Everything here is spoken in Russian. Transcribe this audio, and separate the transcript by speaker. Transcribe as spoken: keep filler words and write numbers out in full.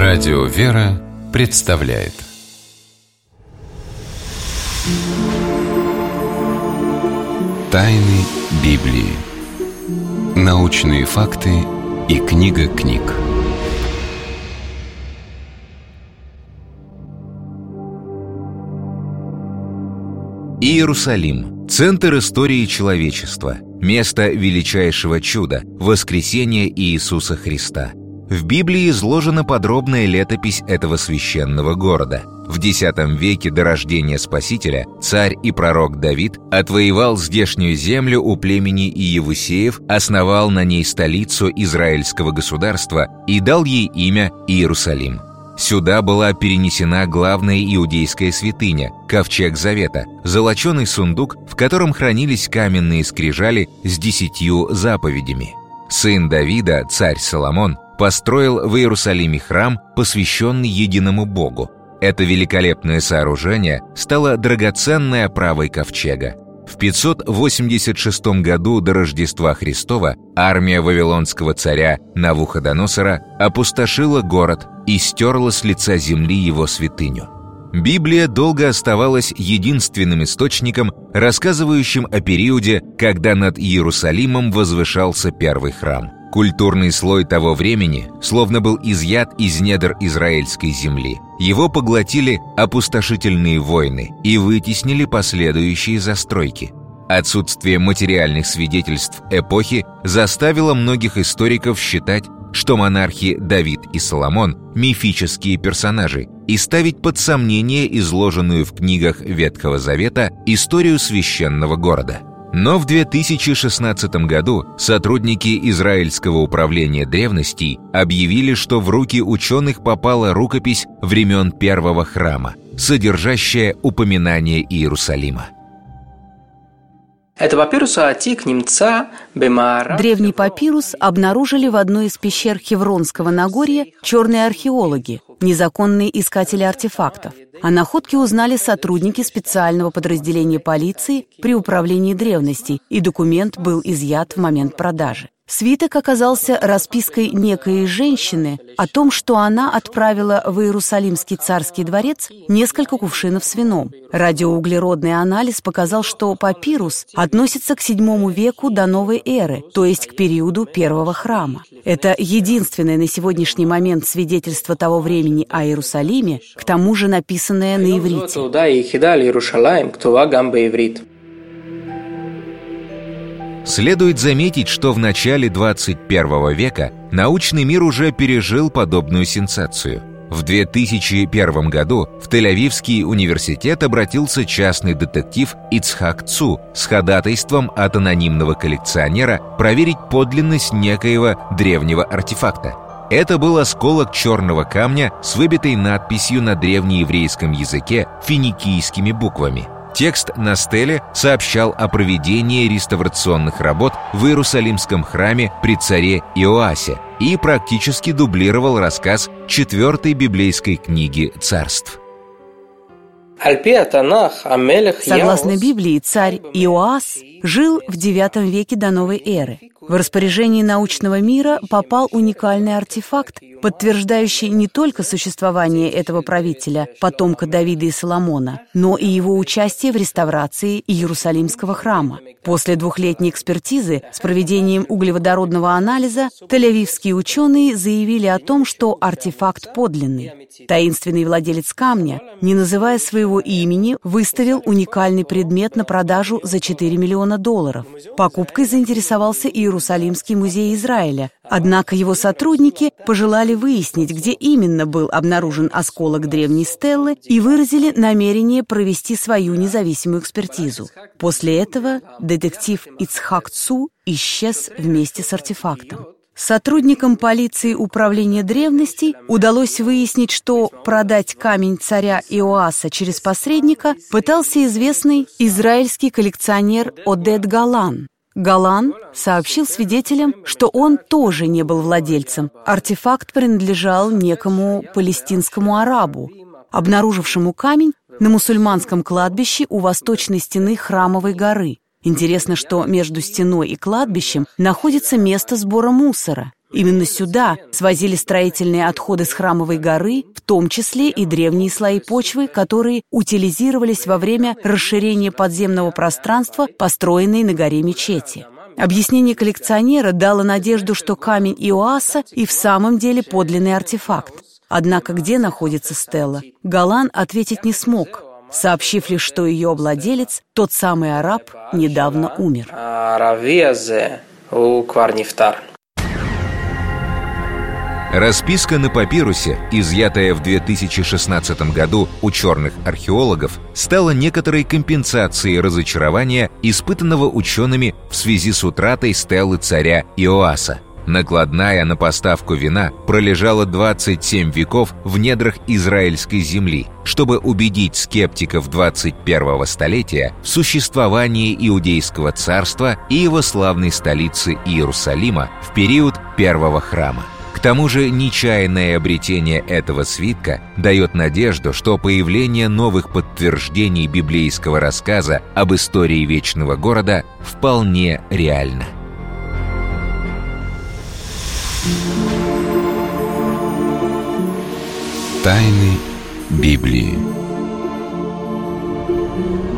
Speaker 1: Радио «Вера» представляет Тайны Библии. Научные факты и книга книг.
Speaker 2: Иерусалим – центр истории человечества, место величайшего чуда – воскресения Иисуса Христа. В Библии изложена подробная летопись этого священного города. В десятом веке до рождения Спасителя царь и пророк Давид отвоевал здешнюю землю у племени Иевусеев, основал на ней столицу израильского государства и дал ей имя Иерусалим. Сюда была перенесена главная иудейская святыня – Ковчег Завета, золоченый сундук, в котором хранились каменные скрижали с десятью заповедями. Сын Давида, царь Соломон, построил в Иерусалиме храм, посвященный единому Богу. Это великолепное сооружение стало драгоценной оправой ковчега. В пятьсот восемьдесят шестом году до Рождества Христова армия вавилонского царя Навуходоносора опустошила город и стерла с лица земли его святыню. Библия долго оставалась единственным источником, рассказывающим о периоде, когда над Иерусалимом возвышался первый храм. Культурный слой того времени словно был изъят из недр израильской земли. Его поглотили опустошительные войны и вытеснили последующие застройки. Отсутствие материальных свидетельств эпохи заставило многих историков считать, что монархи Давид и Соломон – мифические персонажи, и ставить под сомнение изложенную в книгах Ветхого Завета историю священного города. Но в две тысячи шестнадцатом году сотрудники Израильского управления древностей объявили, что в руки ученых попала рукопись времен первого храма, содержащая упоминание Иерусалима.
Speaker 3: Древний папирус обнаружили в одной из пещер Хевронского Нагорья черные археологи, незаконные искатели артефактов. О находке узнали сотрудники специального подразделения полиции при управлении древностей, и документ был изъят в момент продажи. Свиток оказался распиской некой женщины о том, что она отправила в Иерусалимский царский дворец несколько кувшинов с вином. Радиоуглеродный анализ показал, что папирус относится к седьмому веку до новой эры, то есть к периоду первого храма. Это единственное на сегодняшний момент свидетельство того времени о Иерусалиме, к тому же написанное на иврите.
Speaker 2: Следует заметить, что в начале двадцать первого века научный мир уже пережил подобную сенсацию. В две тысячи первом году в Тель-Авивский университет обратился частный детектив Ицхак Цу с ходатайством от анонимного коллекционера проверить подлинность некоего древнего артефакта. Это был осколок черного камня с выбитой надписью на древнееврейском языке финикийскими буквами. Текст на стеле сообщал о проведении реставрационных работ в Иерусалимском храме при царе Иоасе и практически дублировал рассказ четвертой библейской книги «Царств».
Speaker 3: Согласно Библии, царь Иоас жил в девятом веке до новой эры. В распоряжении научного мира попал уникальный артефакт, подтверждающий не только существование этого правителя, потомка Давида и Соломона, но и его участие в реставрации Иерусалимского храма. После двухлетней экспертизы с проведением углеводородного анализа тель-авивские ученые заявили о том, что артефакт подлинный. Таинственный владелец камня, не называя своего имени, выставил уникальный предмет на продажу за четыре миллиона долларов. Покупкой заинтересовался Иерусалимский музей Израиля, однако его сотрудники пожелали выяснить, где именно был обнаружен осколок древней стелы, и выразили намерение провести свою независимую экспертизу. После этого детектив Ицхак Цу исчез вместе с артефактом. Сотрудникам полиции управления древностей удалось выяснить, что продать камень царя Иоаса через посредника пытался известный израильский коллекционер Одед Галан. Галан сообщил свидетелям, что он тоже не был владельцем. Артефакт принадлежал некому палестинскому арабу, обнаружившему камень на мусульманском кладбище у восточной стены Храмовой горы. Интересно, что между стеной и кладбищем находится место сбора мусора. Именно сюда свозили строительные отходы с Храмовой горы, в том числе и древние слои почвы, которые утилизировались во время расширения подземного пространства, построенной на горе мечети. Объяснение коллекционера дало надежду, что камень Иоасса и в самом деле подлинный артефакт. Однако где находится стела, Галан ответить не смог, сообщив лишь, что ее владелец, тот самый араб, недавно умер.
Speaker 2: Расписка на папирусе, изъятая в две тысячи шестнадцатом году у черных археологов, стала некоторой компенсацией разочарования, испытанного учеными в связи с утратой стелы царя Иоасса. Накладная на поставку вина пролежала двадцать семь веков в недрах израильской земли, чтобы убедить скептиков двадцать первого столетия в существовании Иудейского царства и его славной столицы Иерусалима в период Первого храма. К тому же нечаянное обретение этого свитка дает надежду, что появление новых подтверждений библейского рассказа об истории Вечного города вполне реально.
Speaker 1: Тайны Библии.